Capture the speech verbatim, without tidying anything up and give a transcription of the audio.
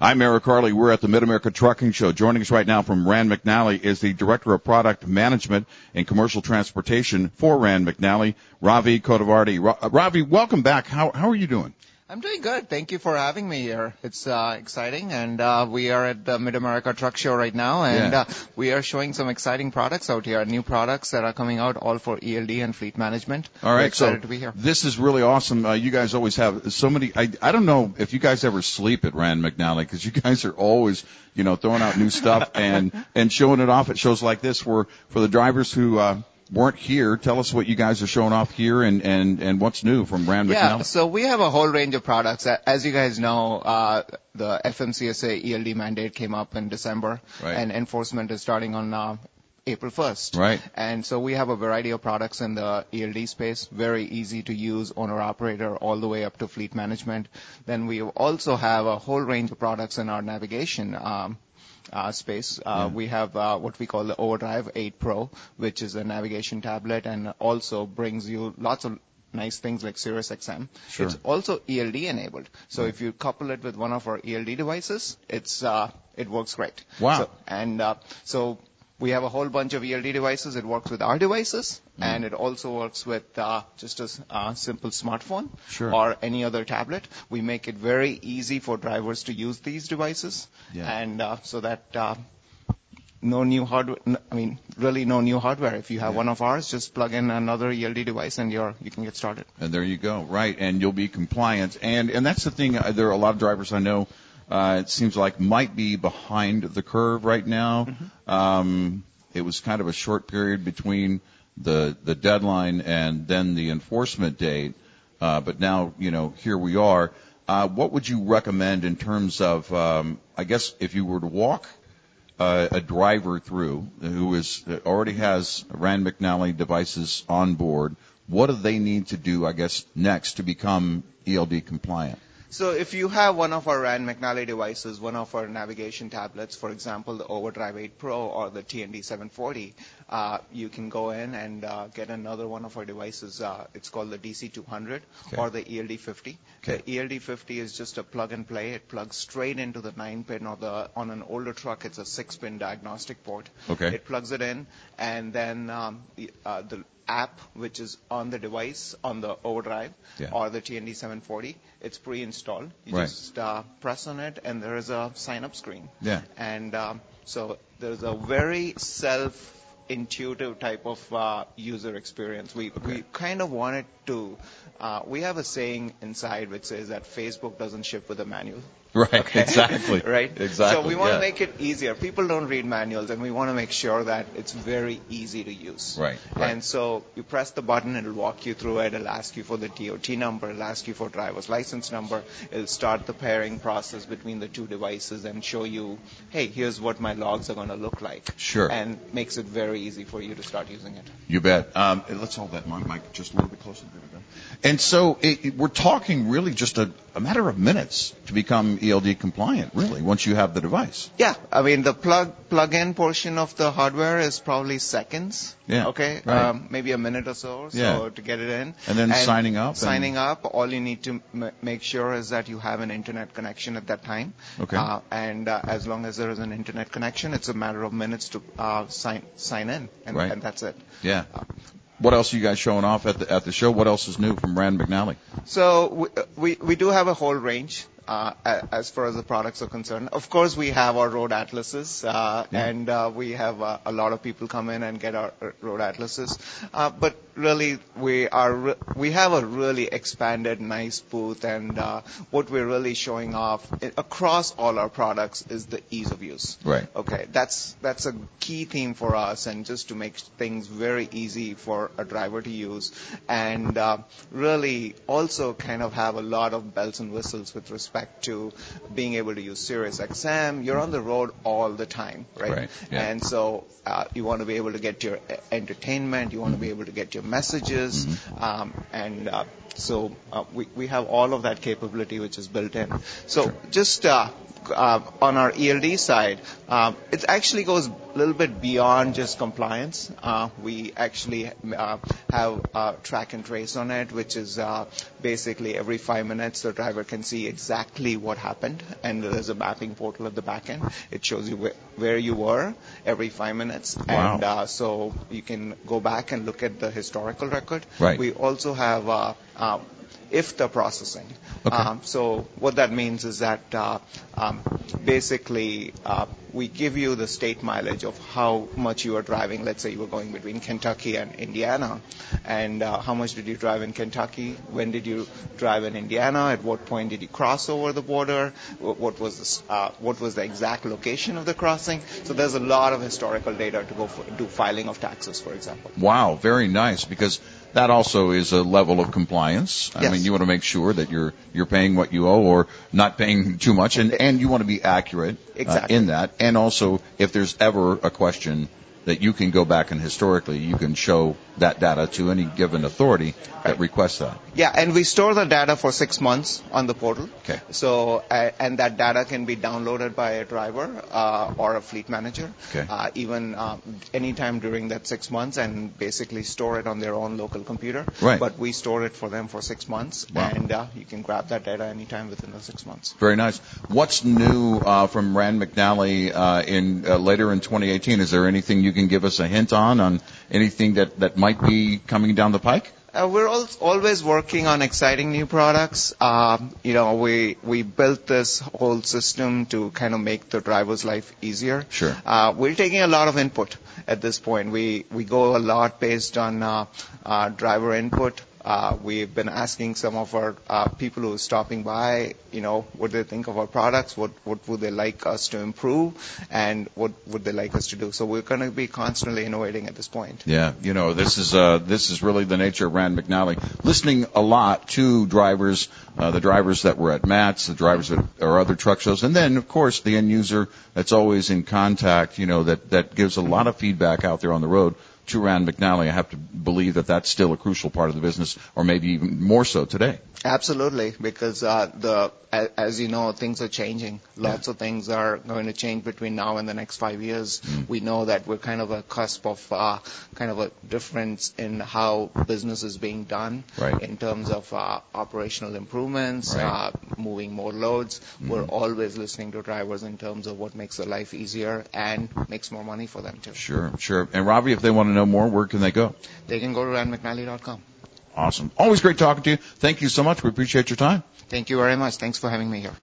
I'm Eric Harley. We're at the Mid-America Trucking Show. Joining us right now from Rand McNally is the Director of Product Management and Commercial Transportation for Rand McNally, Ravi Kodavarti. Ra- Ravi, welcome back. How, how are you doing? I'm doing good. Thank you for having me here. It's uh, exciting, and uh, we are at the Mid-America Truck Show right now, and Yeah. uh, we are showing some exciting products out here, new products that are coming out all for E L D and fleet management. All We're right, excited so to be here. this is really awesome. Uh, you guys always have so many. I, I don't know if you guys ever sleep at Rand McNally because you guys are always, you know, throwing out new stuff and and showing it off at shows like this. For for the drivers who uh, weren't here, tell us what you guys are showing off here and and and what's new from Rand Yeah, McNally. so we have a whole range of products. A- As you guys know, uh, the F M C S A E L D mandate came up in December, Right. and enforcement is starting on uh, April first. Right. And so we have a variety of products in the E L D space, very easy to use, owner-operator, all the way up to fleet management. Then we also have a whole range of products in our navigation um, uh, space. Uh, Yeah. We have uh, what we call the Overdrive eight Pro, which is a navigation tablet and also brings you lots of nice things like SiriusXM. Sure. It's also E L D enabled. So if you couple it with one of our E L D devices, it's uh, it works great. Wow. So, and uh, so we have a whole bunch of E L D devices. It works with our devices, Mm. and it also works with uh, just a s- uh, simple smartphone Sure. or any other tablet. We make it very easy for drivers to use these devices, Yeah. and uh, so that uh, no new hardware. n- I mean, really no new hardware. If you have Yeah. one of ours, just plug in another E L D device, and you're you can get started. And there you go, right? And you'll be compliant. And and that's the thing. Uh, there are a lot of drivers I know. Uh, it seems like might be behind the curve right now. Um, it was kind of a short period between the the deadline and then the enforcement date. Uh, but now, you know, here we are. Uh, what would you recommend in terms of, um, I guess, if you were to walk uh, a driver through who is already has Rand McNally devices on board, what do they need to do, I guess, next to become E L D compliant? So if you have one of our Rand McNally devices, one of our navigation tablets, for example, the Overdrive eight Pro or the T N D seven forty, uh, you can go in and uh, get another one of our devices. Uh, it's called the D C two hundred Okay. or the E L D fifty. Okay. The E L D fifty is just a plug and play. It plugs straight into the nine pin, or the on an older truck, it's a six pin diagnostic port. Okay. It plugs it in, and then um, the, uh, the app, which is on the device, on the Overdrive Yeah. or the T N D seven forty, it's pre-installed. You Right. just uh, press on it, and there is a sign-up screen. Yeah. And um, so there's a very self-intuitive type of uh, user experience. We we kind of wanted to. Uh, we have a saying inside which says that Facebook doesn't ship with a manual. Right, exactly. Right? Exactly. So we want to yeah. make it easier. People don't read manuals, and we want to make sure that it's very easy to use. Right, right. And so you press the button, it'll walk you through it. It'll ask you for the D O T number. It'll ask you for driver's license number. It'll start the pairing process between the two devices and show you, hey, here's what my logs are going to look like. Sure. And makes it very easy for you to start using it. You bet. Um, let's hold that mic mic just a little bit closer. There we go. And so it, it- we're talking really just a, a matter of minutes to become E L D compliant, really, once you have the device. Yeah, I mean, the plug plug-in portion of the hardware is probably seconds. Yeah, Okay. right. Um, maybe a minute or so, so Yeah. to get it in. And then signing up and- Signing up. All you need to m- make sure is that you have an internet connection at that time. Okay. Uh, and uh, as long as there is an internet connection, it's a matter of minutes to uh, sign sign in, and, Right. and that's it. Yeah. What else are you guys showing off at the at the show? What else is new from Rand McNally? So we, we we do have a whole range uh, a- as far as the products are concerned. Of course, we have our road atlases, uh, Yeah. and uh, we have uh, a lot of people come in and get our uh, road atlases. Uh, but really, we are re- we have a really expanded, nice booth, and uh, what we're really showing off i- across all our products is the ease of use. Right. Okay, that's that's a key theme for us, and just to make things very easy for a driver to use, and uh, really also kind of have a lot of bells and whistles with respect to being able to use SiriusXM. You're on the road all the time, right? Right, yeah. And so uh, you want to be able to get your uh, entertainment, you want to be able to get your messages, um, and uh, so uh, we we have all of that capability which is built in. So just uh, uh, on our E L D side, um, it actually goes a little bit beyond just compliance. Uh, we actually uh, have uh, track and trace on it, which is uh, basically every five minutes the driver can see exactly what happened, and there's a mapping portal at the back end. It shows you wh- where you were every five minutes, Wow. and uh, so you can go back and look at the historical record. Right. We also have uh, uh, if the processing. Okay. Um, so what that means is that uh, um, basically uh, we give you the state mileage of how much you are driving. Let's say you were going between Kentucky and Indiana, and uh, how much did you drive in Kentucky? When did you drive in Indiana? At what point did you cross over the border? What, what was the, uh, what was the exact location of the crossing? So there's a lot of historical data to go for, do filing of taxes, for example. Wow, very nice, because that also is a level of compliance. I Yes. mean, you want to make sure that you're you're paying what you owe or not paying too much, and, and you want to be accurate Exactly. uh, in that. And also, if there's ever a question that you can go back and historically you can show that data to any given authority that Right. requests that. Yeah, and we store the data for six months on the portal. Okay. So, uh, and that data can be downloaded by a driver uh, or a fleet manager, Okay. uh, even uh, anytime during that six months, and basically store it on their own local computer. Right. But we store it for them for six months, Wow. and uh, you can grab that data anytime within the six months. Very nice. What's new uh, from Rand McNally uh, in uh, later in twenty eighteen? Is there anything you can give us a hint on, on anything that, that might be coming down the pike? Uh, we're al- always working on exciting new products. Um, you know, we we built this whole system to kind of make the driver's life easier. Sure. Uh, we're taking a lot of input at this point. We we go a lot based on uh, uh, driver input. Uh, we've been asking some of our uh, people who are stopping by, you know, what they think of our products, what what would they like us to improve, and what would they like us to do. So we're going to be constantly innovating at this point. Yeah, you know, this is uh, this is really the nature of Rand McNally. Listening a lot to drivers, uh, the drivers that were at MATS, the drivers that are other truck shows, and then of course the end user that's always in contact. You know, that that gives a lot of feedback out there on the road to Rand McNally. I have to believe that that's still a crucial part of the business, or maybe even more so today. Absolutely, because uh, the a- as you know, things are changing. Lots of things are going to change between now and the next five years. Mm. We know that we're kind of a cusp of uh, kind of a difference in how business is being done Right. in terms of uh, operational improvements, Right. uh, moving more loads. Mm. We're always listening to drivers in terms of what makes their life easier and makes more money for them too. Sure, sure. And Ravi, if they want to know more, where can they go? They can go to rand mcnally dot com. Awesome. Always great talking to you. Thank you so much. We appreciate your time. Thank you very much. Thanks for having me here.